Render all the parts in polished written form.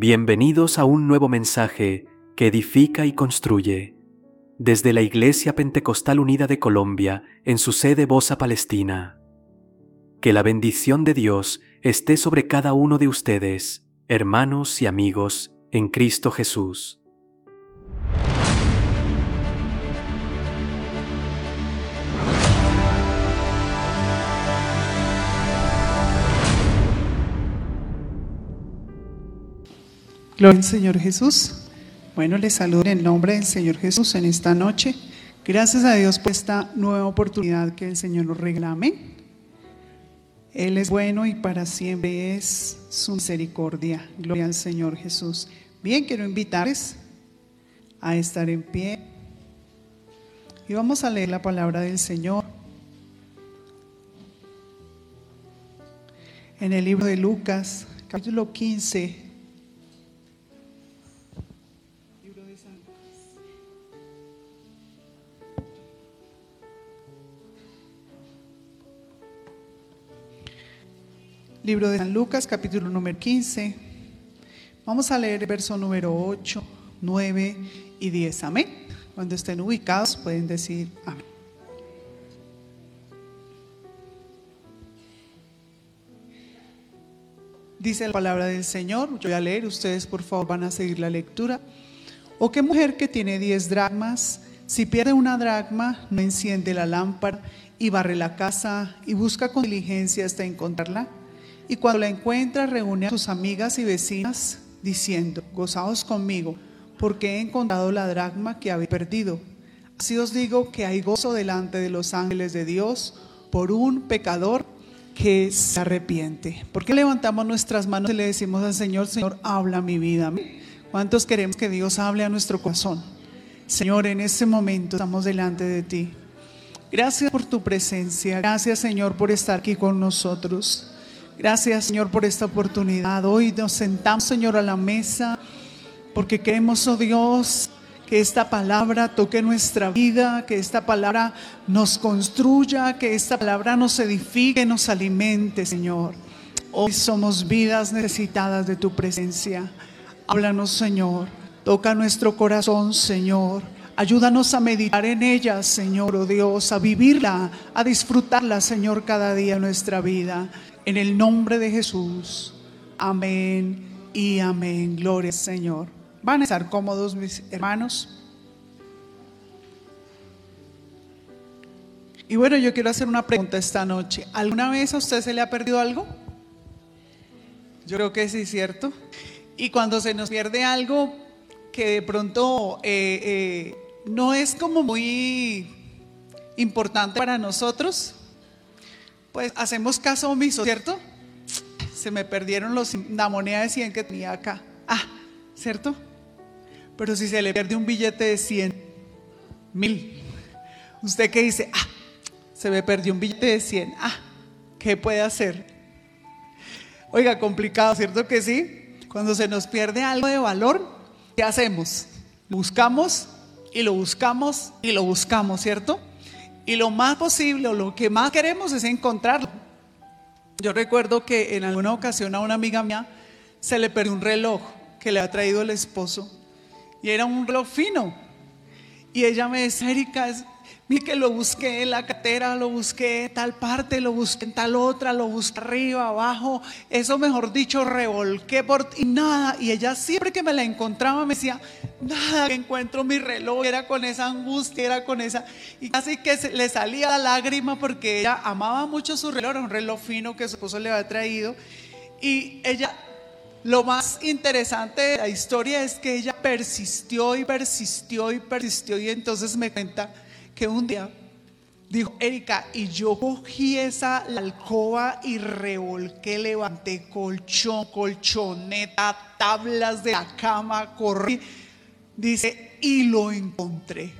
Bienvenidos a un nuevo mensaje que edifica y construye. Desde la Iglesia Pentecostal Unida de Colombia, en su sede Bosa, Palestina. Que la bendición de Dios esté sobre cada uno de ustedes, hermanos y amigos, en Cristo Jesús. Gloria al Señor Jesús. Bueno, les saludo en el nombre del Señor Jesús en esta noche. Gracias a Dios por esta nueva oportunidad que el Señor nos regala. Amén. Él es bueno y para siempre es su misericordia. Gloria al Señor Jesús. Bien, quiero invitarles a estar en pie y vamos a leer la palabra del Señor en el libro de Lucas, capítulo 15. Libro de San Lucas, capítulo número 15. Vamos a leer el verso número 8, 9 y 10. Amén. Cuando estén ubicados pueden decir amén. Dice la palabra del Señor. Yo voy a leer, ustedes por favor van a seguir la lectura. ¿O qué mujer que tiene 10 dracmas, si pierde una dracma, no enciende la lámpara y barre la casa y busca con diligencia hasta encontrarla? Y cuando la encuentra, reúne a sus amigas y vecinas, diciendo: gozaos conmigo, porque he encontrado la dracma que habéis perdido. Así os digo que hay gozo delante de los ángeles de Dios por un pecador que se arrepiente. ¿Por qué levantamos nuestras manos y le decimos al Señor: Señor, habla mi vida? ¿Cuántos queremos que Dios hable a nuestro corazón? Señor, en este momento estamos delante de ti. Gracias por tu presencia. Gracias, Señor, por estar aquí con nosotros. Gracias, Señor, por esta oportunidad. Hoy nos sentamos, Señor, a la mesa porque queremos, oh Dios, que esta palabra toque nuestra vida, que esta palabra nos construya, que esta palabra nos edifique, nos alimente, Señor. Hoy somos vidas necesitadas de tu presencia. Háblanos, Señor. Toca nuestro corazón, Señor. Ayúdanos a meditar en ella, Señor, oh Dios, a vivirla, a disfrutarla, Señor, cada día de nuestra vida. En el nombre de Jesús, amén y amén. Gloria al Señor. ¿Van a estar cómodos, mis hermanos? Y bueno, yo quiero hacer una pregunta esta noche. ¿Alguna vez a usted se le ha perdido algo? Yo creo que sí, ¿cierto? Y cuando se nos pierde algo que de pronto no es como muy importante para nosotros, pues hacemos caso omiso, ¿cierto? Se me perdieron la moneda de 100 que tenía acá. ¿Cierto? Pero si se le pierde un billete de 100, 1000, ¿usted qué dice? Se me perdió un billete de 100. ¿Qué puede hacer? Oiga, complicado, ¿cierto que sí? Cuando se nos pierde algo de valor, ¿qué hacemos? Lo buscamos y lo buscamos y lo buscamos, ¿cierto? Y lo más posible, o lo que más queremos es encontrarlo. Yo recuerdo que en alguna ocasión a una amiga mía se le perdió un reloj que le ha traído el esposo. Y era un reloj fino. Y ella me decía: Erika, mire que lo busqué en la cartera, lo busqué en tal parte, lo busqué en tal otra, lo busqué arriba, abajo. Eso, mejor dicho, revolqué y nada. Y ella siempre que me la encontraba me decía: nada, que encuentro mi reloj. Era con esa angustia, era con esa. Y casi que le salía la lágrima porque ella amaba mucho su reloj. Era un reloj fino que su esposo le había traído. Y ella, lo más interesante de la historia es que ella persistió y persistió y persistió. Y entonces me cuenta que un día dijo: Erika, y yo cogí la alcoba y revolqué, levanté colchón, colchoneta, tablas de la cama, corrí. Dice, y lo encontré.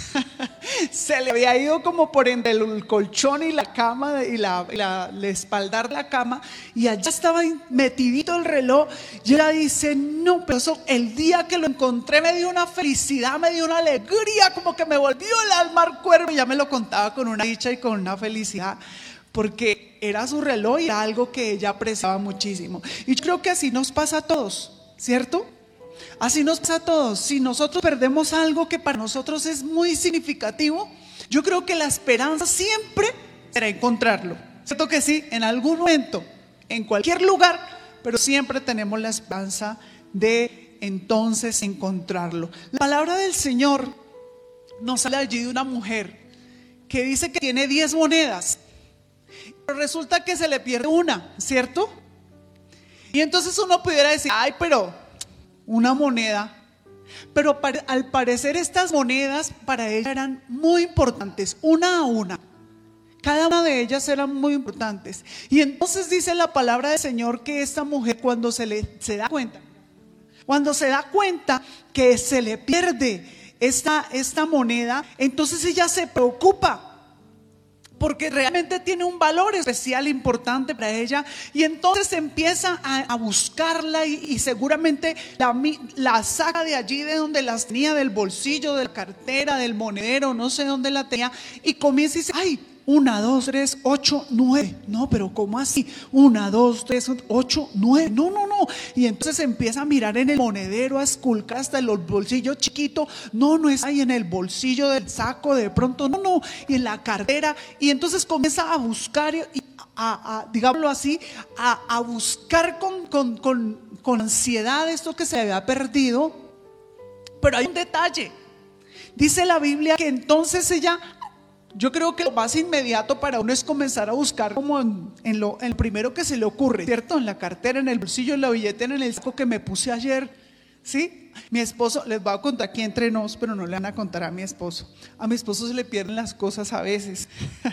Se le había ido como por entre el colchón y la cama y la espaldar de la cama, y allá estaba metidito el reloj. Y ella dice: no, pero eso, el día que lo encontré me dio una felicidad, me dio una alegría, como que me volvió el alma al cuerpo. Y ya me lo contaba con una dicha y con una felicidad, porque era su reloj y era algo que ella apreciaba muchísimo. Y yo creo que así nos pasa a todos. ¿cierto? Así nos pasa a todos. Si nosotros perdemos algo que para nosotros es muy significativo, yo creo que la esperanza siempre será encontrarlo. ¿Cierto que sí? En algún momento, en cualquier lugar, pero siempre tenemos la esperanza de entonces encontrarlo. La palabra del Señor nos habla allí de una mujer que dice que tiene 10 monedas, pero resulta que se le pierde una, ¿cierto? Y entonces uno pudiera decir, ay, pero una moneda. Pero al parecer estas monedas para ella eran muy importantes, una a una. Cada una de ellas eran muy importantes. Y entonces dice la palabra del Señor que esta mujer cuando se da cuenta que se le pierde esta moneda, entonces ella se preocupa. Porque realmente tiene un valor especial importante para ella. Y entonces empieza a buscarla y seguramente la saca de allí de donde las tenía, del bolsillo, de la cartera, del monedero, no sé dónde la tenía. Y comienza y dice, ay, 1, 2, 3, 8, 9. No, pero ¿cómo así? 1, 2, 3, 8, 9. No. Y entonces empieza a mirar en el monedero, a esculcar hasta en los bolsillos chiquitos. No es ahí en el bolsillo del saco, de pronto, no. Y en la cartera. Y entonces comienza a buscar, digámoslo así, a buscar con ansiedad esto que se había perdido. Pero hay un detalle. Dice la Biblia que entonces ella... Yo creo que lo más inmediato para uno es comenzar a buscar como en lo primero que se le ocurre, ¿cierto? En la cartera, en el bolsillo, en la billetera, en el saco que me puse ayer, ¿sí? Mi esposo, les voy a contar aquí entre nos, pero no le van a contar a mi esposo. A mi esposo se le pierden las cosas a veces.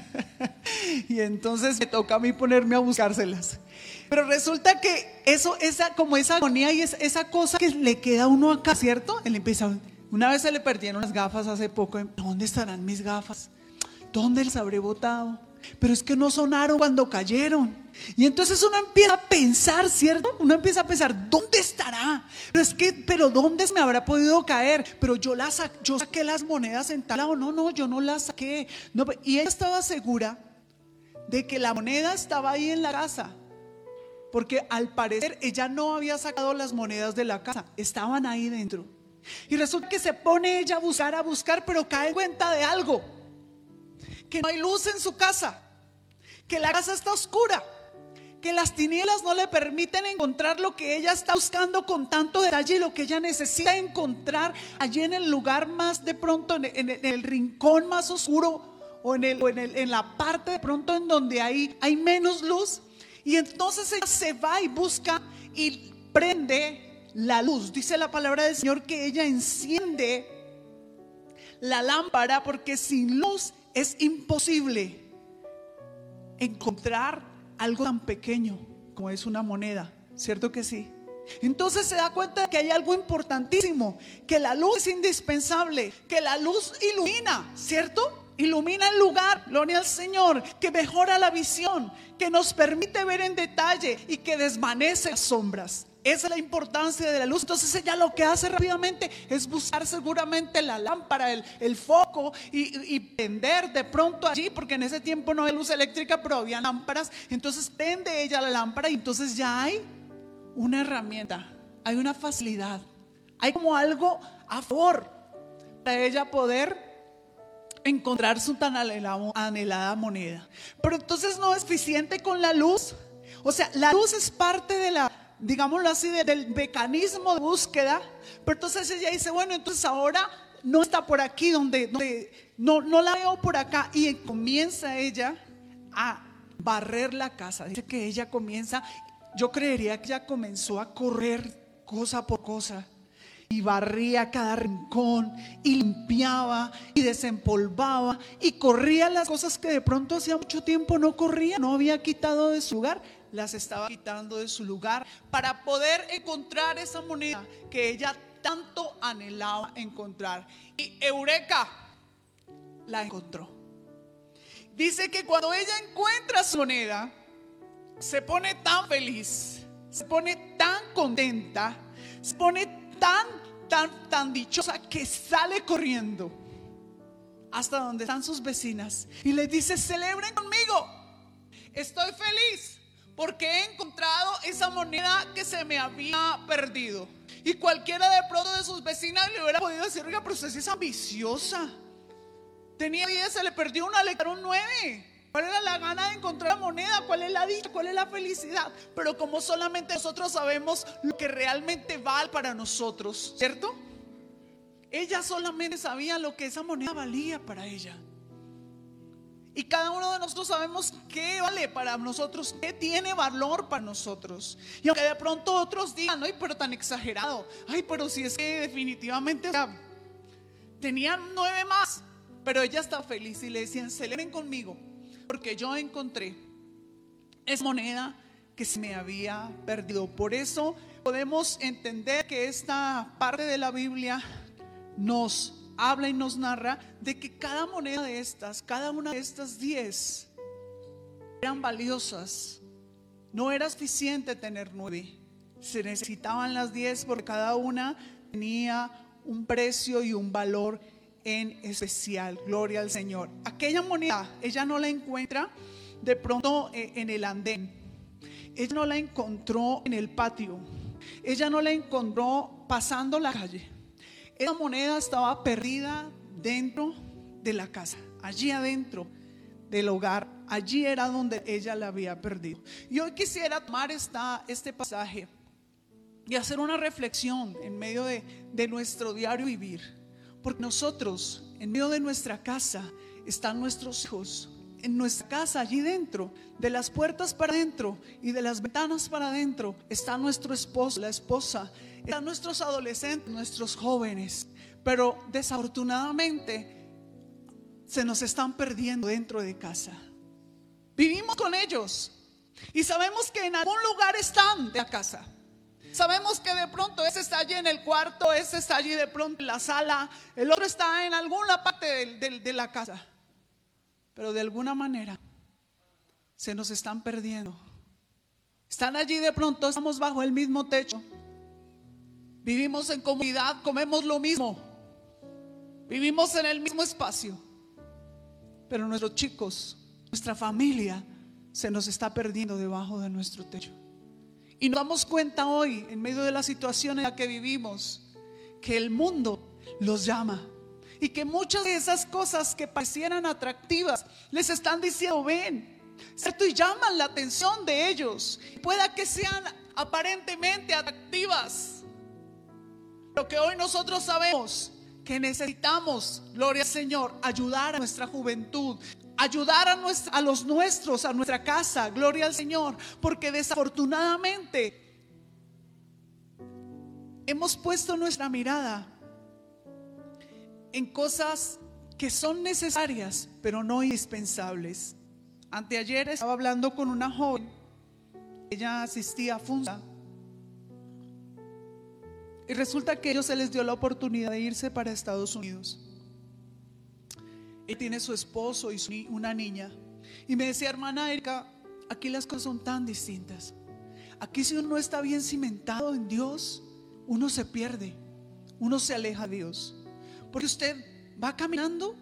Y entonces me toca a mí ponerme a buscárselas. Pero resulta que esa agonía y esa cosa que le queda a uno acá, ¿cierto? Él empieza, una vez se le perdieron las gafas hace poco. ¿Dónde estarán mis gafas? ¿Dónde las habré botado? Pero es que no sonaron cuando cayeron. Y entonces uno empieza a pensar, ¿cierto? Uno empieza a pensar, ¿dónde estará? Pero ¿dónde me habrá podido caer? Pero yo saqué las monedas en tal lado. No, yo no las saqué. No, y ella estaba segura de que la moneda estaba ahí en la casa, porque al parecer ella no había sacado las monedas de la casa, estaban ahí dentro. Y resulta que se pone ella a buscar, pero cae en cuenta de algo: que no hay luz en su casa, que la casa está oscura, que las tinieblas no le permiten encontrar lo que ella está buscando con tanto detalle, y lo que ella necesita encontrar allí en el lugar más, de pronto en el rincón más oscuro, o en la parte de pronto en donde hay menos luz. Y entonces ella se va y busca y prende la luz. Dice la palabra del Señor que ella enciende la lámpara, porque sin luz es imposible encontrar algo tan pequeño como es una moneda, ¿cierto que sí? Entonces se da cuenta de que hay algo importantísimo, que la luz es indispensable, que la luz ilumina, ¿cierto? Ilumina el lugar, gloria al Señor, que mejora la visión, que nos permite ver en detalle y que desvanece las sombras. Esa es la importancia de la luz. Entonces ella lo que hace rápidamente es buscar seguramente la lámpara, el foco, y prender de pronto allí, porque en ese tiempo no había luz eléctrica, pero había lámparas. Entonces prende ella la lámpara y entonces ya hay una herramienta, hay una facilidad, hay como algo a favor para ella poder encontrar su tan anhelada moneda. Pero entonces no es suficiente con la luz. O sea, la luz es parte de digámoslo así, del mecanismo de búsqueda. Pero entonces ella dice, bueno, entonces ahora no está por aquí, donde no la veo por acá. Y comienza ella a barrer la casa. Dice que ella comienza, yo creería que ella comenzó a correr cosa por cosa, y barría cada rincón, y limpiaba, y desempolvaba, y corría las cosas que de pronto hacía mucho tiempo no corría, no había quitado de su lugar. Las estaba quitando de su lugar para poder encontrar esa moneda que ella tanto anhelaba encontrar. Y eureka, la encontró. Dice que cuando ella encuentra su moneda, se pone tan feliz, se pone tan contenta, se pone tan dichosa, que sale corriendo hasta donde están sus vecinas y les dice: celebren conmigo, estoy feliz porque he encontrado esa moneda que se me había perdido. Y cualquiera de pronto de sus vecinas le hubiera podido decir: oiga, pero usted sí es ambiciosa. Tenía 10, se le perdió una, le quedaron 9. ¿Cuál era la gana de encontrar la moneda? ¿Cuál es la dicha? ¿Cuál es la felicidad? Pero como solamente nosotros sabemos lo que realmente vale para nosotros, ¿cierto? Ella solamente sabía lo que esa moneda valía para ella. Y cada uno de nosotros sabemos qué vale para nosotros, qué tiene valor para nosotros. Y aunque de pronto otros digan: ay, pero tan exagerado, ay, pero si es que definitivamente, o sea, tenían 9 más. Pero ella está feliz y le decían: celebren conmigo, porque yo encontré esa moneda que se me había perdido. Por eso podemos entender que esta parte de la Biblia nos habla y nos narra de que cada moneda de estas, cada una de estas 10 eran valiosas. No era suficiente tener 9, se necesitaban las 10 porque cada una tenía un precio y un valor en especial. Gloria al Señor. Aquella moneda ella no la encuentra de pronto en el andén, ella no la encontró en el patio, ella no la encontró pasando la calle. Esa moneda estaba perdida dentro de la casa, allí adentro del hogar. Allí era donde ella la había perdido. Y hoy quisiera tomar este pasaje y hacer una reflexión en medio de nuestro diario vivir. Porque nosotros, en medio de nuestra casa, están nuestros hijos. En nuestra casa, allí dentro, de las puertas para adentro y de las ventanas para adentro, está nuestro esposo, la esposa, están nuestros adolescentes, nuestros jóvenes. Pero desafortunadamente se nos están perdiendo dentro de casa. Vivimos con ellos y sabemos que en algún lugar están de la casa. Sabemos que de pronto ese está allí en el cuarto, ese está allí de pronto en la sala, el otro está en alguna parte de la casa. Pero de alguna manera se nos están perdiendo. Están allí de pronto, estamos bajo el mismo techo, vivimos en comunidad, comemos lo mismo, vivimos en el mismo espacio, pero nuestros chicos, nuestra familia se nos está perdiendo debajo de nuestro techo. Y nos damos cuenta hoy, en medio de la situación en la que vivimos, que el mundo los llama y que muchas de esas cosas que parecieran atractivas les están diciendo: ven, ¿cierto? Y llaman la atención de ellos. Pueda que sean aparentemente atractivas, pero que hoy nosotros sabemos que necesitamos, gloria al Señor, ayudar a nuestra juventud, ayudar a los nuestros, a nuestra casa, gloria al Señor, porque desafortunadamente hemos puesto nuestra mirada en cosas que son necesarias, pero no indispensables. Anteayer estaba hablando con una joven, ella asistía a FUNSA, y resulta que a ellos se les dio la oportunidad de irse para Estados Unidos. Él tiene su esposo y una niña. Y me decía: hermana Erika, aquí las cosas son tan distintas. Aquí si uno no está bien cimentado en Dios, uno se pierde, uno se aleja de Dios. Porque usted va caminando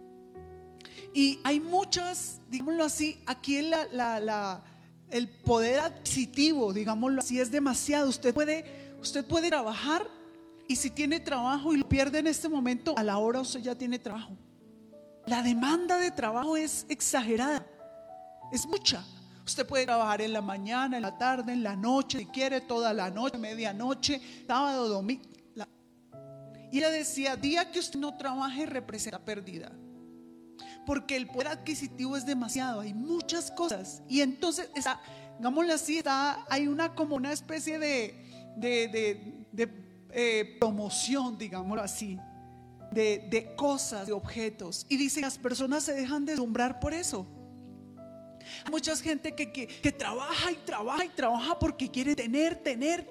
y hay muchas, digámoslo así, aquí el poder adquisitivo, digámoslo así, es demasiado. Usted puede trabajar, y si tiene trabajo y lo pierde en este momento, a la hora usted ya tiene trabajo. La demanda de trabajo es exagerada, es mucha. Usted puede trabajar en la mañana, en la tarde, en la noche, si quiere toda la noche, medianoche, sábado, domingo. Y ella decía: día que usted no trabaje representa pérdida, porque el poder adquisitivo es demasiado, hay muchas cosas. Y entonces digámoslo así, hay como una especie de promoción, digámoslo así, de cosas, de objetos. Y dice: las personas se dejan deslumbrar por eso. Hay mucha gente que trabaja y trabaja y trabaja porque quiere tener.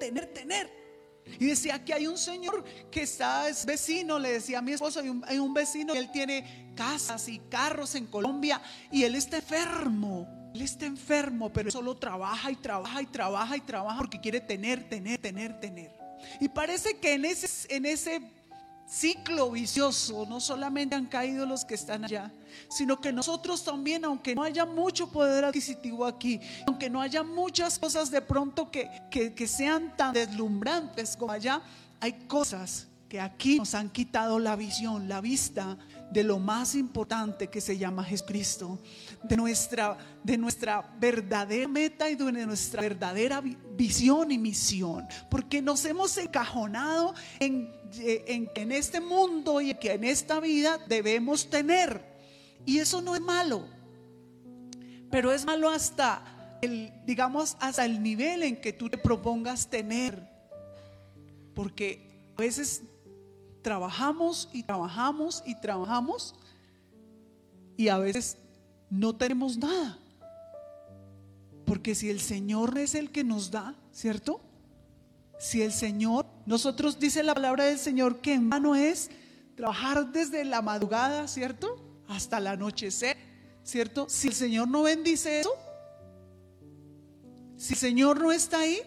Y decía: aquí hay un señor que es vecino, le decía a mi esposo, hay un vecino y él tiene casas y carros en Colombia, y él está enfermo, pero él solo trabaja y trabaja y trabaja y trabaja porque quiere tener. Y parece que en ese ciclo vicioso. No solamente han caído los que están allá, sino que nosotros también, aunque no haya mucho poder adquisitivo aquí, aunque no haya muchas cosas de pronto que sean tan deslumbrantes como allá, hay cosas que aquí nos han quitado la visión, la vista de lo más importante que se llama Jesucristo, de nuestra verdadera meta y de nuestra verdadera visión y misión, porque nos hemos encajonado en este mundo y que en esta vida debemos tener, y eso no es malo, pero es malo hasta el nivel en que tú te propongas tener, porque a veces trabajamos y trabajamos y trabajamos y a veces no tenemos nada, porque si el Señor es el que nos da, ¿cierto? Si el Señor, nosotros dice la palabra del Señor que en vano es trabajar desde la madrugada, ¿cierto? Hasta el anochecer, ¿cierto? Si el Señor no bendice eso, si el Señor no está ahí,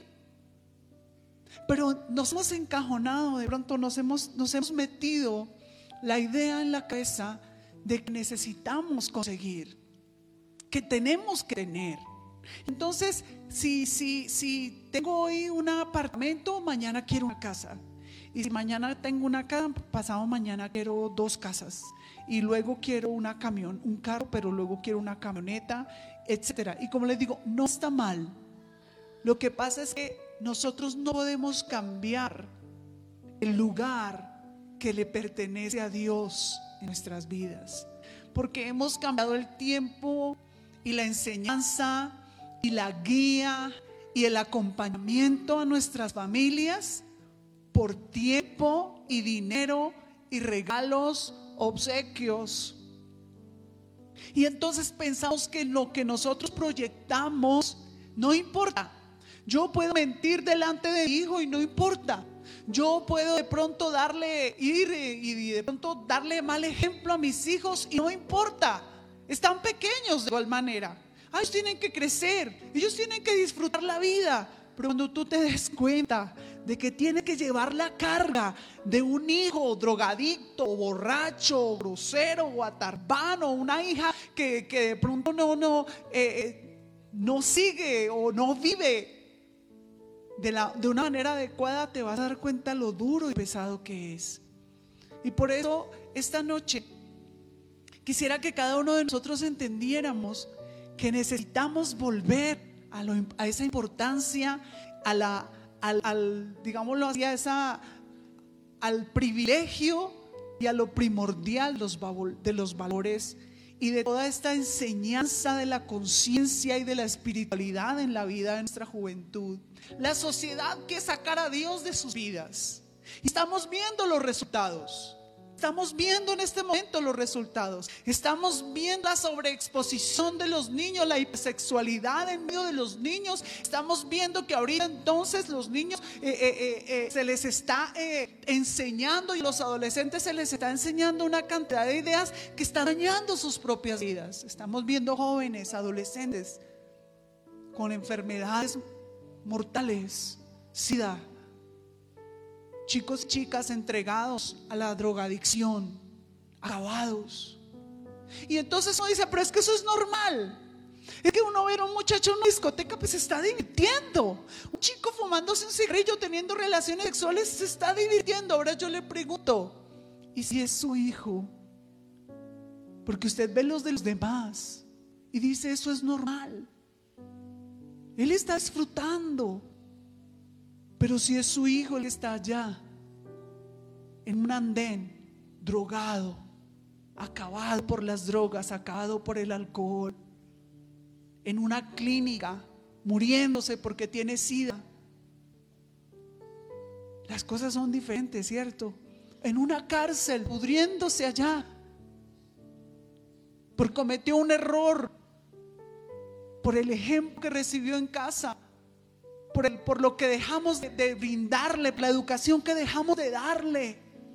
pero nos hemos encajonado, de pronto nos hemos metido la idea en la cabeza de que necesitamos conseguir, que tenemos que tener. Entonces, si tengo hoy un apartamento, mañana quiero una casa. Y si mañana tengo una casa, pasado mañana quiero 2 casas. Y luego quiero un carro, pero luego quiero una camioneta, etcétera. Y como les digo, no está mal. Lo que pasa es que nosotros no podemos cambiar el lugar que le pertenece a Dios en nuestras vidas, porque hemos cambiado el tiempo y la enseñanza y la guía y el acompañamiento a nuestras familias por tiempo y dinero y regalos, obsequios. Y entonces pensamos que lo que nosotros proyectamos no importa. Yo puedo mentir delante de mi hijo y no importa. Yo puedo de pronto darle mal ejemplo a mis hijos y no importa. Están pequeños de igual manera. Ellos tienen que crecer, ellos tienen que disfrutar la vida. Pero cuando tú te des cuenta de que tienes que llevar la carga de un hijo drogadicto, borracho, grosero o atarbano, una hija que de pronto no sigue o no vive de una manera adecuada, te vas a dar cuenta lo duro y pesado que es. Y por eso esta noche quisiera que cada uno de nosotros entendiéramos que necesitamos volver a esa importancia, digámoslo así, al privilegio y a lo primordial de los valores y de toda esta enseñanza de la conciencia y de la espiritualidad en la vida de nuestra juventud. La sociedad quiere sacar a Dios de sus vidas y estamos viendo los resultados. Estamos viendo en este momento los resultados. Estamos viendo la sobreexposición de los niños, la hipersexualidad en medio de los niños. Estamos viendo que ahorita entonces los niños se les está enseñando, y a los adolescentes se les está enseñando una cantidad de ideas que están dañando sus propias vidas. Estamos viendo jóvenes, adolescentes con enfermedades mortales, SIDA, chicos y chicas entregados a la drogadicción, acabados. Y entonces uno dice, pero es que eso es normal. Es que uno ve a un muchacho en una discoteca, pues se está divirtiendo. Un chico fumándose un cigarrillo, teniendo relaciones sexuales, se está divirtiendo. Ahora yo le pregunto, ¿y si es su hijo? Porque usted ve los de los demás y dice, eso es normal. Él está disfrutando. Pero si es su hijo, él está allá en un andén, drogado, acabado por las drogas, acabado por el alcohol, en una clínica, muriéndose porque tiene SIDA. Las cosas son diferentes, ¿cierto? En una cárcel, pudriéndose allá, porque cometió un error, por el ejemplo que recibió en casa, por lo que dejamos de brindarle, la educación que dejamos de darle.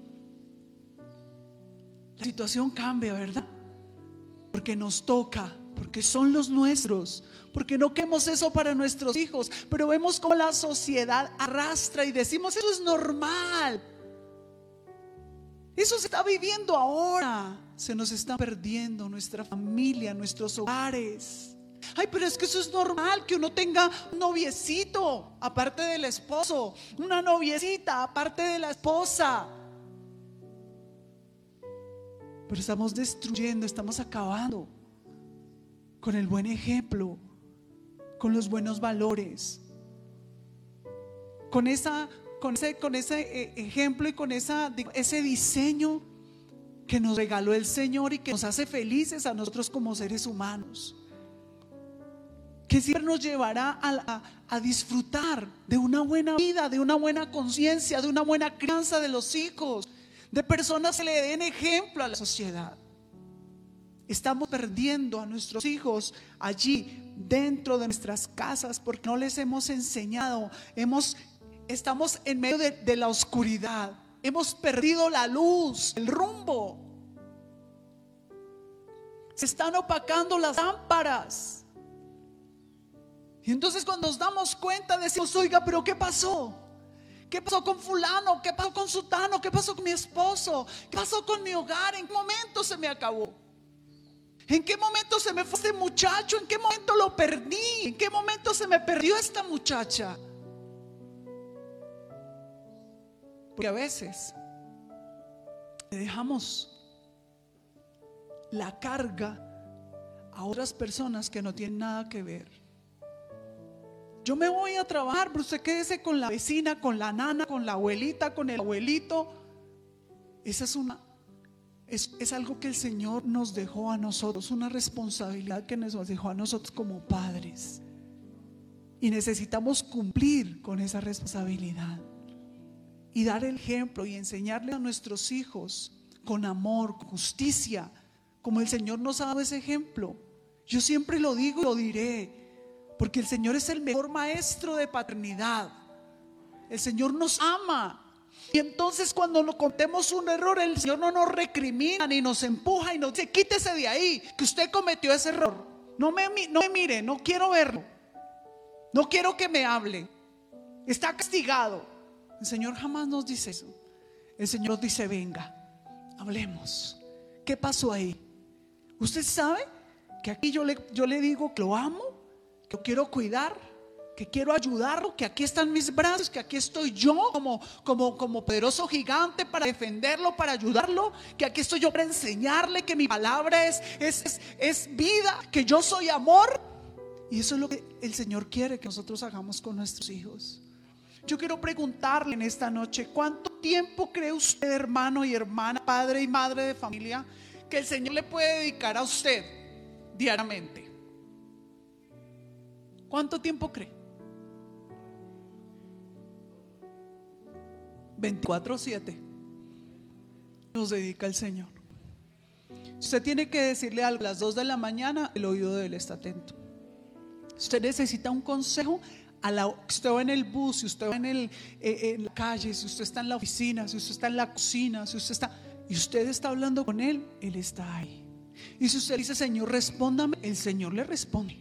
La situación cambia, ¿verdad? Porque nos toca, porque son los nuestros, porque no queremos eso para nuestros hijos, pero vemos cómo la sociedad arrastra y decimos, eso es normal. Eso se está viviendo ahora. Se nos está perdiendo nuestra familia, nuestros hogares. Ay, pero es que eso es normal, que uno tenga un noviecito aparte del esposo, una noviecita aparte de la esposa. Pero estamos destruyendo, estamos acabando con el buen ejemplo, con los buenos valores, con ese ejemplo y con ese diseño que nos regaló el Señor y que nos hace felices a nosotros como seres humanos, que siempre nos llevará a disfrutar de una buena vida, de una buena conciencia, de una buena crianza de los hijos, de personas que le den ejemplo a la sociedad. Estamos perdiendo a nuestros hijos allí dentro de nuestras casas porque no les hemos enseñado. Estamos en medio de la oscuridad. Hemos perdido la luz, el rumbo. Se están opacando las lámparas. Y entonces cuando nos damos cuenta decimos: oiga, pero ¿qué pasó? ¿Qué pasó con fulano? ¿Qué pasó con sutano? ¿Qué pasó con mi esposo? ¿Qué pasó con mi hogar? ¿En qué momento se me acabó? ¿En qué momento se me fue este muchacho? ¿En qué momento lo perdí? ¿En qué momento se me perdió esta muchacha? Porque a veces le dejamos la carga a otras personas que no tienen nada que ver. Yo me voy a trabajar, pero usted quédese con la vecina, con la nana, con la abuelita, con el abuelito. Esa es algo que el Señor nos dejó a nosotros, una responsabilidad que nos dejó a nosotros como padres. Y necesitamos cumplir con esa responsabilidad y dar el ejemplo y enseñarle a nuestros hijos con amor, con justicia, como el Señor nos ha dado ese ejemplo. Yo siempre lo digo y lo diré, porque el Señor es el mejor maestro de paternidad. El Señor nos ama. Y entonces cuando nos cometemos un error, el Señor no nos recrimina ni nos empuja y nos dice: quítese de ahí, que usted cometió ese error. No me mire, no quiero verlo. No quiero que me hable. Está castigado. El Señor jamás nos dice eso. El Señor nos dice: venga, hablemos. ¿Qué pasó ahí? Usted sabe que aquí yo le digo que lo amo, que lo quiero cuidar, que quiero ayudarlo, que aquí están mis brazos, que aquí estoy yo como poderoso gigante para defenderlo, para ayudarlo, que aquí estoy yo para enseñarle que mi palabra es vida, que yo soy amor. Y eso es lo que el Señor quiere que nosotros hagamos con nuestros hijos. Yo quiero preguntarle en esta noche: ¿cuánto tiempo cree usted, hermano y hermana, padre y madre de familia, que el Señor le puede dedicar a usted diariamente? ¿Cuánto tiempo cree? 24/7 nos dedica el Señor. Si usted tiene que decirle algo a las 2 de la mañana, el oído de él está atento. Si usted necesita un consejo, si usted va en el bus, si usted va en la calle, si usted está en la oficina, si usted está en la cocina, si usted está hablando con él, él está ahí. Y si usted dice: Señor, respóndame, el Señor le responde.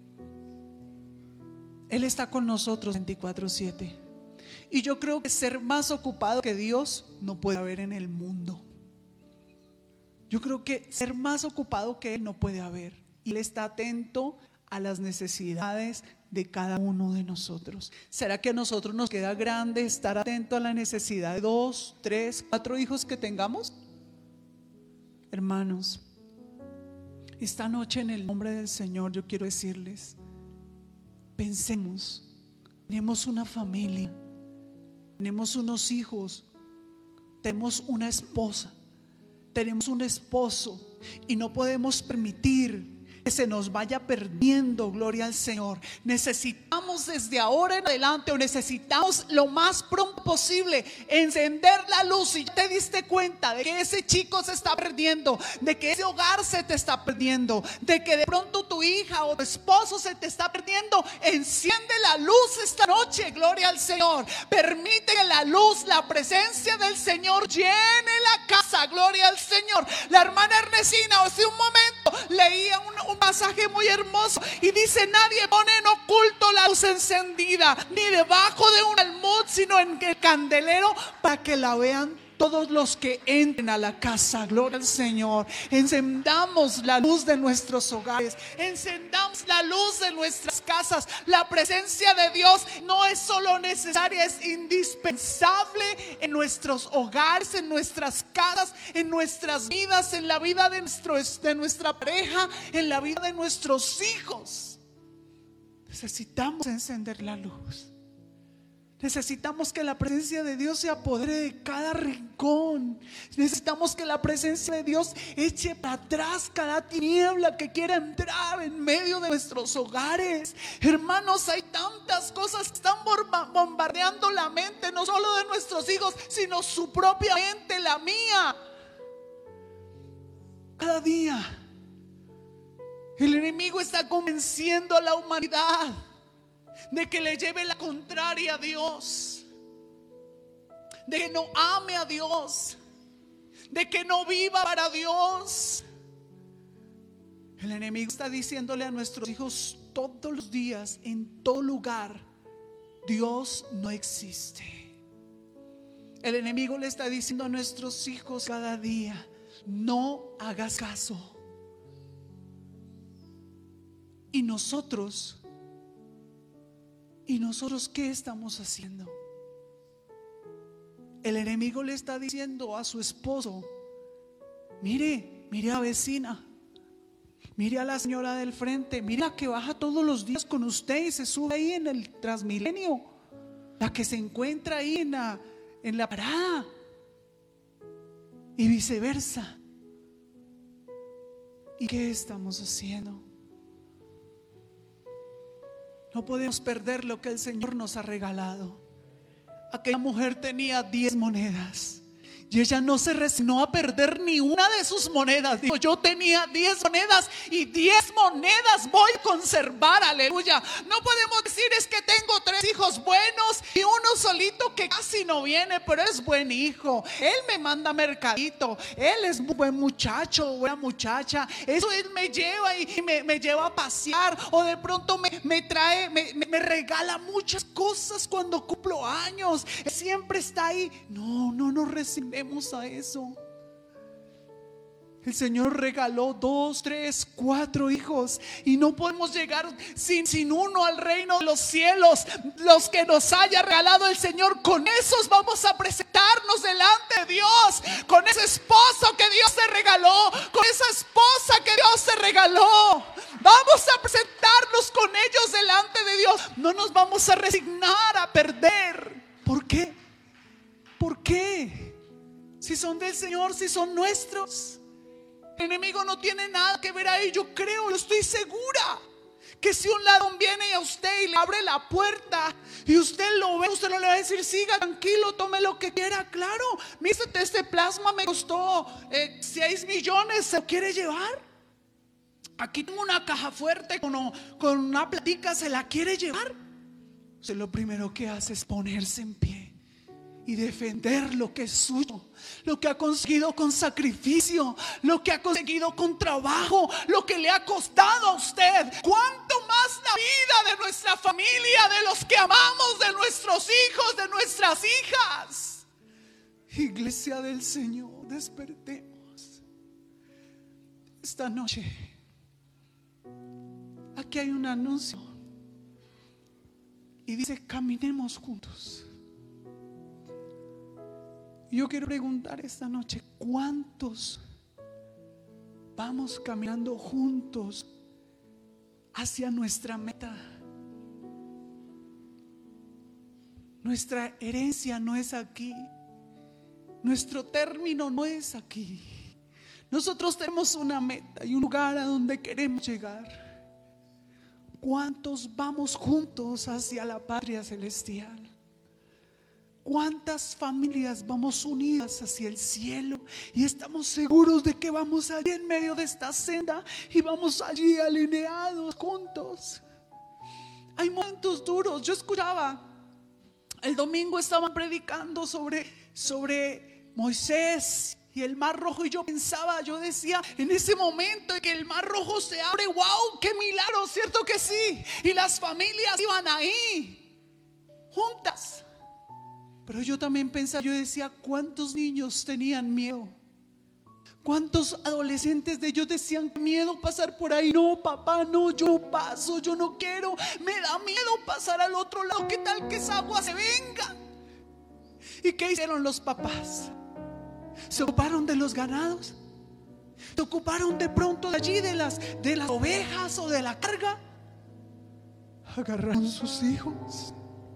Él está con nosotros 24/7. Y yo creo que ser más ocupado que Dios no puede haber en el mundo. Yo creo que ser más ocupado que Él no puede haber. Y Él está atento a las necesidades de cada uno de nosotros. ¿Será que a nosotros nos queda grande estar atento a la necesidad de 2, 3, 4 hijos que tengamos? Hermanos, esta noche en el nombre del Señor yo quiero decirles: pensemos, tenemos una familia, tenemos unos hijos, tenemos una esposa, tenemos un esposo, y no podemos permitir que se nos vaya perdiendo, gloria al Señor. Necesitamos desde ahora en adelante, o necesitamos lo más pronto posible, encender la luz. Y te diste cuenta de que ese chico se está perdiendo, de que ese hogar se te está perdiendo, de que de pronto tu hija o tu esposo se te está perdiendo. Enciende la luz esta noche, gloria al Señor. Permite que la luz, la presencia del Señor llene la casa, gloria al Señor. La hermana Ernestina hace un momento leía un pasaje muy hermoso y dice: nadie pone en oculto la luz encendida, ni debajo de un almud, sino en el candelero, para que la vean todos los que entren a la casa, gloria al Señor, encendamos la luz de nuestros hogares, encendamos la luz de nuestras casas. La presencia de Dios no es solo necesaria, es indispensable en nuestros hogares, en nuestras casas, en nuestras vidas, en la vida de nuestra pareja, en la vida de nuestros hijos. Necesitamos encender la luz. Necesitamos que la presencia de Dios se apodere de cada rincón. Necesitamos que la presencia de Dios eche para atrás cada tiniebla que quiera entrar en medio de nuestros hogares. Hermanos, hay tantas cosas que están bombardeando la mente, no solo de nuestros hijos, sino su propia mente, la mía. Cada día el enemigo está convenciendo a la humanidad de que le lleve la contraria a Dios, de que no ame a Dios, de que no viva para Dios. El enemigo está diciéndole a nuestros hijos todos los días, en todo lugar: Dios no existe. El enemigo le está diciendo a nuestros hijos cada día: no hagas caso. ¿Y nosotros qué estamos haciendo? El enemigo le está diciendo a su esposo: mire a la vecina, mire a la señora del frente, mire a la que baja todos los días con usted y se sube ahí en el Transmilenio, la que se encuentra ahí en la parada, y viceversa. ¿Y qué estamos haciendo? No podemos perder lo que el Señor nos ha regalado. Aquella mujer tenía 10 monedas y ella no se resignó a perder ni una de sus monedas. Dijo: yo tenía 10 monedas y 10 monedas voy a conservar. Aleluya. No podemos decir: es que tengo 3 hijos buenos y uno solito que casi no viene, pero es buen hijo, él me manda mercadito, él es muy buen muchacho, buena muchacha, eso él me lleva y me lleva a pasear, o de pronto me trae, me regala muchas cosas cuando cumplo años, él siempre está ahí. No nos resignemos a eso. El Señor regaló 2, 3, 4 hijos y no podemos llegar sin uno al reino de los cielos. Los que nos haya regalado el Señor, con esos vamos a presentarnos delante de Dios. Con ese esposo que Dios te regaló, con esa esposa que Dios te regaló, vamos a presentarnos con ellos delante de Dios. No nos vamos a resignar a perder. ¿Por qué? ¿Por qué? Si son del Señor, si son nuestros. El enemigo no tiene nada que ver ahí. Yo creo, yo estoy segura que si un ladrón viene a usted y le abre la puerta y usted lo ve, usted no le va a decir: siga tranquilo, tome lo que quiera. Claro, mire, este plasma me costó 6 millones, ¿se lo quiere llevar? Aquí tengo una caja fuerte con una platica, ¿se la quiere llevar? Usted lo primero que hace es ponerse en pie y defender lo que es suyo, lo que ha conseguido con sacrificio, lo que ha conseguido con trabajo, lo que le ha costado a usted. Cuánto más la vida de nuestra familia, de los que amamos, de nuestros hijos, de nuestras hijas. Iglesia del Señor, despertemos esta noche. Aquí hay un anuncio y dice: caminemos juntos. Yo quiero preguntar esta noche: ¿cuántos vamos caminando juntos hacia nuestra meta? Nuestra herencia no es aquí, nuestro término no es aquí. Nosotros tenemos una meta y un lugar a donde queremos llegar. ¿Cuántos vamos juntos hacia la patria celestial? ¿Cuántas familias vamos unidas hacia el cielo y estamos seguros de que vamos allí en medio de esta senda y vamos allí alineados juntos? Hay momentos duros. Yo escuchaba, el domingo estaban predicando sobre Moisés y el Mar Rojo, y yo decía, en ese momento en que el Mar Rojo se abre, wow, qué milagro, ¿cierto que sí? Y las familias iban ahí juntas. Pero yo también pensaba, yo decía, ¿cuántos niños tenían miedo? ¿Cuántos adolescentes de ellos decían miedo pasar por ahí? No, papá, no, yo paso, yo no quiero, me da miedo pasar al otro lado. ¿Qué tal que esa agua se venga? ¿Y qué hicieron los papás? ¿Se ocuparon de los ganados? ¿Se ocuparon de pronto de allí de las ovejas o de la carga? Agarraron sus hijos.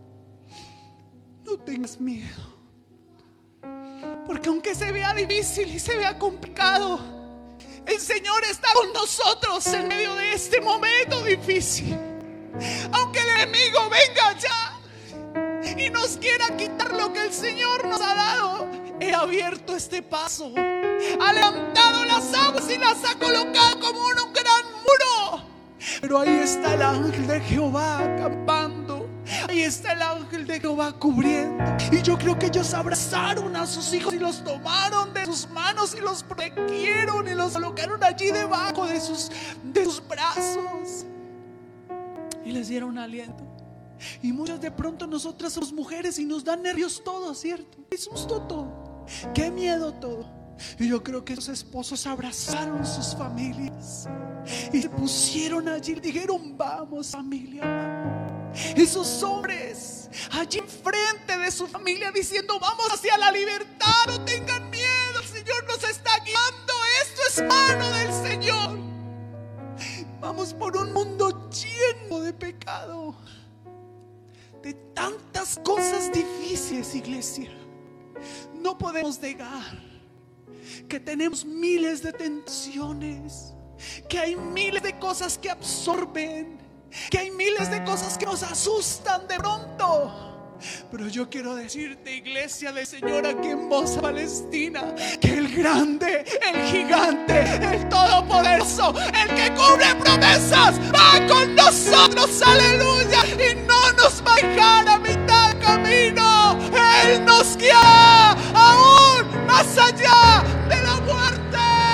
No tengas miedo, porque aunque se vea difícil y se vea complicado, el Señor está con nosotros en medio de este momento difícil. Aunque el enemigo venga ya y nos quiera quitar lo que el Señor nos ha dado, he abierto este paso, ha levantado las aguas y las ha colocado como un gran muro. Pero ahí está el ángel de Jehová acampando. Ahí está el ángel de Jehová cubriendo. Y yo creo que ellos abrazaron a sus hijos y los tomaron de sus manos y los protegieron y los colocaron allí debajo de sus brazos y les dieron aliento. Y muchas de pronto nosotras somos mujeres y nos dan nervios todo, ¿cierto? Qué susto todo, qué miedo todo. Y yo creo que esos esposos abrazaron sus familias y se pusieron allí y dijeron: vamos, familia, vamos. Esos hombres allí enfrente de su familia diciendo: vamos hacia la libertad, no tengan miedo, el Señor nos está guiando, esto es mano del Señor. Vamos por un mundo lleno de pecado, de tantas cosas difíciles, iglesia. No podemos negar que tenemos miles de tentaciones, que hay miles de cosas que absorben, que hay miles de cosas que nos asustan de pronto. Pero yo quiero decirte, iglesia del Señor aquí en Bosa Palestina, que el grande, el gigante, el todopoderoso, el que cubre promesas, va con nosotros, aleluya, y no nos va a dejar a mitad de camino. Él nos guía aún más allá de la muerte,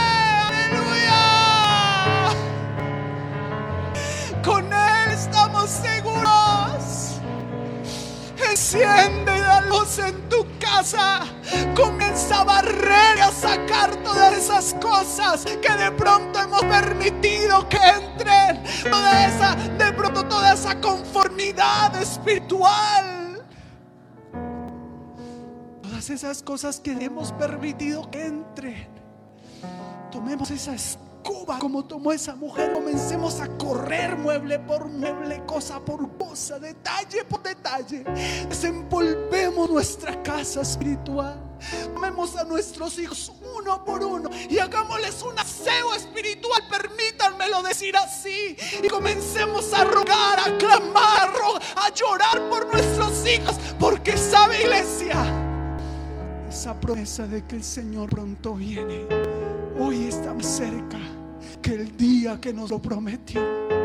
aleluya. Con Él estamos seguros. Enciende la luz en tu casa. Comienza a barrer y a sacar todas esas cosas que de pronto hemos permitido que entren. Toda esa conformidad espiritual. Todas esas cosas que hemos permitido que entren. Tomemos esa escoba como tomó esa mujer. Comencemos a correr mueble por mueble, cosa por cosa, detalle por detalle. Desenvolvemos nuestra casa espiritual. Tomemos a nuestros hijos uno por uno y hagámosles un aseo espiritual, permítanmelo decir así. Y comencemos a rogar, a clamar, a llorar por nuestros hijos, porque sabe, iglesia, esa promesa de que el Señor pronto viene hoy está más cerca que el día que nos lo prometió.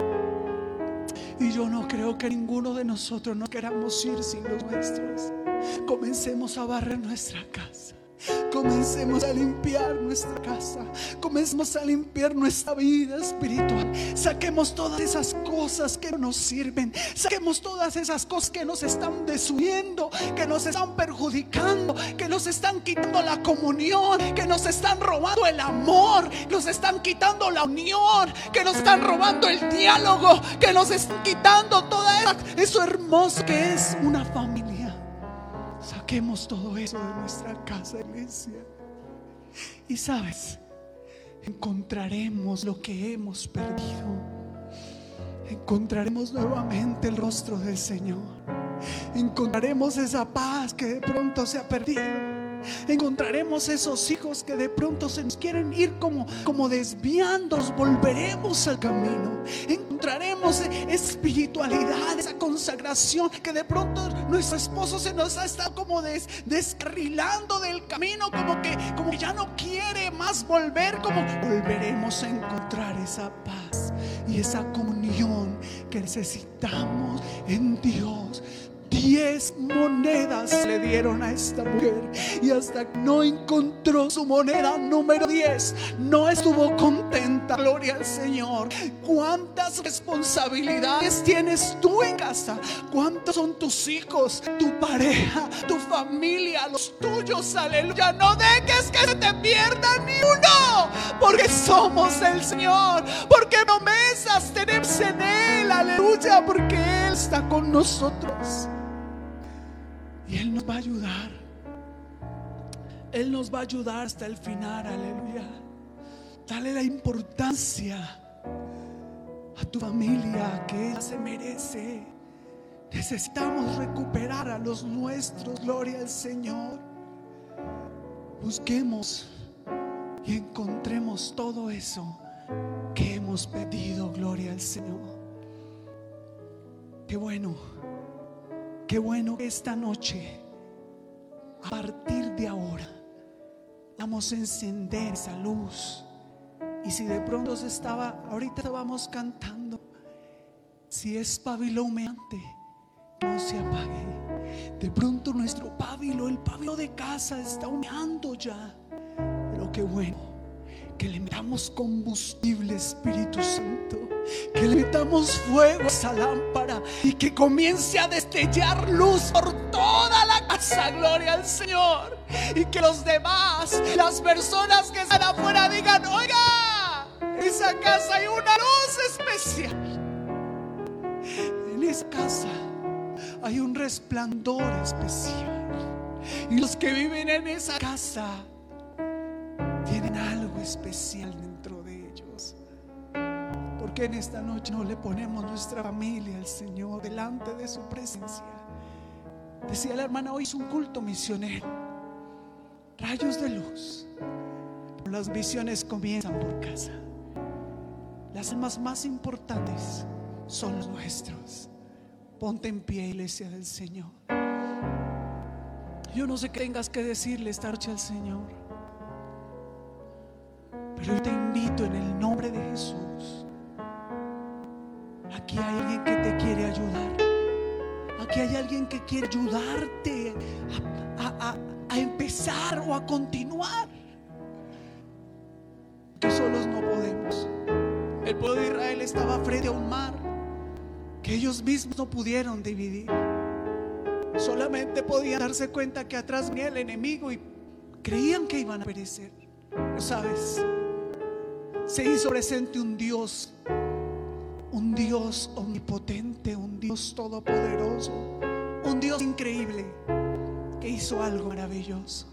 Y yo no creo que ninguno de nosotros no queramos ir sin los nuestros. Comencemos a barrer nuestra casa. Comencemos a limpiar nuestra casa. Comencemos a limpiar nuestra vida espiritual. Saquemos todas esas cosas que no nos sirven. Saquemos todas esas cosas que nos están destruyendo, que nos están perjudicando, que nos están quitando la comunión, que nos están robando el amor, nos están quitando la unión, que nos están robando el diálogo, que nos están quitando todo eso hermoso que es una familia. Saquemos todo eso de nuestra casa, iglesia. Y sabes, encontraremos lo que hemos perdido. Encontraremos nuevamente el rostro del Señor. Encontraremos esa paz que de pronto se ha perdido. Encontraremos esos hijos que de pronto se nos quieren ir como desviando. Volveremos al camino. Encontraremos espiritualidad, esa consagración que de pronto nuestro esposo se nos ha estado como descarrilando del camino, como que ya no quiere más volver. Volveremos a encontrar esa paz y esa comunión que necesitamos en Dios. 10 monedas le dieron a esta mujer, y hasta que no encontró su moneda número 10, no estuvo contenta. Gloria al Señor. ¿Cuántas responsabilidades tienes tú en casa? ¿Cuántos son tus hijos, tu pareja, tu familia, los tuyos? Aleluya. No dejes que se te pierda ni uno, porque somos del Señor, porque promesas tenemos en Él. Aleluya, porque Él está con nosotros y Él nos va a ayudar. Él nos va a ayudar hasta el final. Aleluya. Dale la importancia a tu familia que ella se merece. Necesitamos recuperar a los nuestros. Gloria al Señor. Busquemos y encontremos todo eso que hemos pedido. Gloria al Señor. Qué bueno que esta noche, a partir de ahora, vamos a encender esa luz. Y si de pronto ahorita estábamos cantando, si es pábilo humeante, no se apague. De pronto nuestro pábilo, el pábilo de casa, está humeando ya. Pero qué bueno que le metamos combustible, Espíritu Santo, que le metamos fuego a esa lámpara y que comience a destellar luz por toda la casa. Gloria al Señor. Y que los demás, las personas que están afuera, digan: oiga, en esa casa hay una luz especial. En esa casa hay un resplandor especial. Y los que viven en esa casa tienen algo especial dentro de ellos. Porque en esta noche no le ponemos nuestra familia al Señor delante de su presencia. Decía la hermana, hoy es un culto misionero, rayos de luz. Las misiones comienzan por casa. Las almas más importantes son los nuestros. Ponte en pie, iglesia del Señor. Yo no sé qué tengas que decirle esta noche al Señor, pero yo te invito en el nombre de Jesús. Aquí hay alguien que te quiere ayudar. Aquí hay alguien que quiere ayudarte a empezar o a continuar. Que solos no podemos. El pueblo de Israel estaba frente a un mar que ellos mismos no pudieron dividir. Solamente podían darse cuenta que atrás venía el enemigo y creían que iban a perecer. Pero sabes, se hizo presente un Dios omnipotente, un Dios todopoderoso, un Dios increíble que hizo algo maravilloso.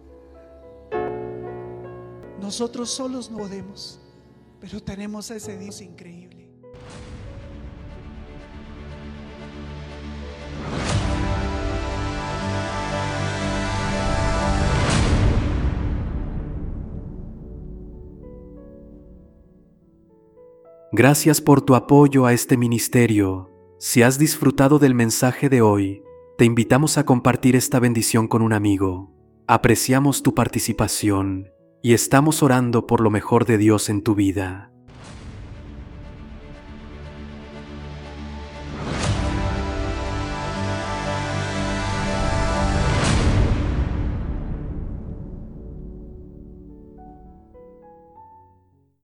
Nosotros solos no podemos, pero tenemos a ese Dios increíble. Gracias por tu apoyo a este ministerio. Si has disfrutado del mensaje de hoy, te invitamos a compartir esta bendición con un amigo. Apreciamos tu participación y estamos orando por lo mejor de Dios en tu vida.